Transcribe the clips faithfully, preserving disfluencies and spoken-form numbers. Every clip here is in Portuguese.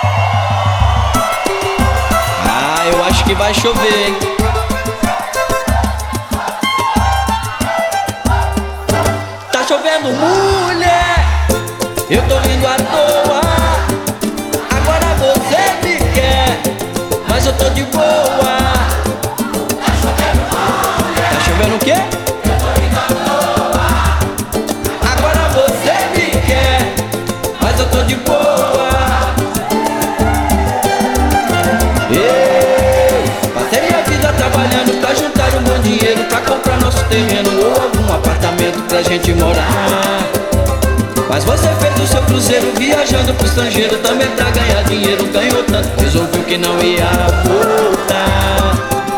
Ah, eu acho que vai chover, hein? Tá chovendo, mulher, eu tô indo à toa. Agora você me quer, mas eu tô de boa. Tá chovendo, mulher, tá chovendo o quê? Eu tô indo à toa. Agora você me quer, mas eu tô de boa. Ei, passei minha vida trabalhando pra juntar um bom dinheiro, pra comprar nosso terreno ou algum apartamento pra gente morar. Mas você fez o seu cruzeiro viajando pro estrangeiro também pra ganhar dinheiro. Ganhou tanto, resolveu que não ia voltar.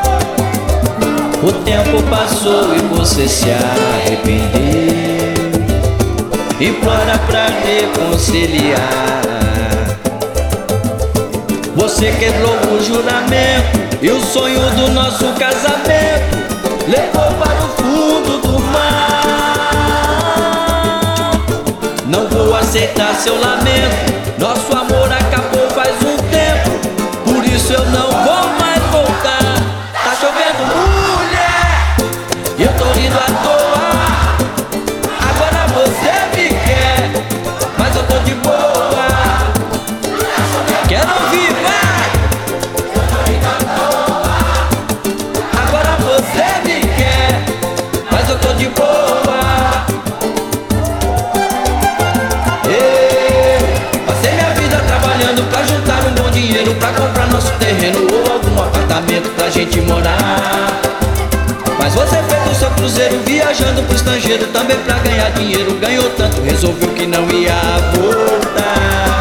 O tempo passou e você se arrependeu. Implora pra reconciliar. Você quebrou o juramento e o sonho do nosso casamento levou para o fundo do mar. Não vou aceitar seu lamento, nosso amor acabou faz um tempo, por isso eu não vou mais voltar. Tá chovendo, mulher, e eu tô indo à toa. Agora você me quer, mas eu tô de boa. Quero ouvir, vai! Eu tô indo à toa. Agora você me quer, mas eu tô de boa. Ei, passei minha vida trabalhando pra juntar um bom dinheiro, pra comprar nosso terreno ou algum apartamento pra gente morar. Mas você fez o seu cruzeiro viajando pro estrangeiro também pra ganhar dinheiro. Ganhou tanto, resolveu que não ia voltar.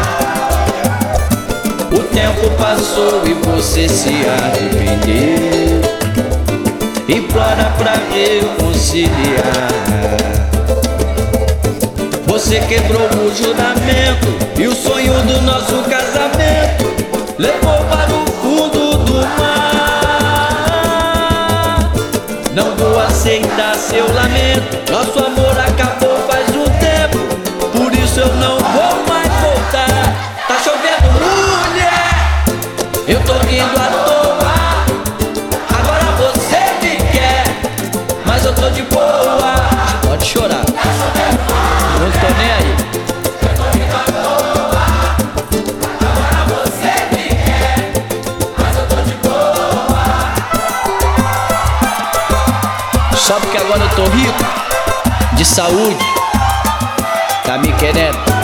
O tempo passou e você se arrependeu. Implora pra reconciliar. Você quebrou o juramento e o sonho do nosso casamento levou para o fundo do mar. Não vou aceitar seu lamento, nosso amor acabou faz um tempo, por isso eu não vou mais voltar. Tá chovendo, mulher, eu tô indo à toa. Agora você me quer, mas eu tô de boa. Pode chorar, não tô nem aí. Eu tô indo à toa. Agora você me quer, mas eu tô de boa. Só porque agora eu tô rico, de saúde, tá me querendo.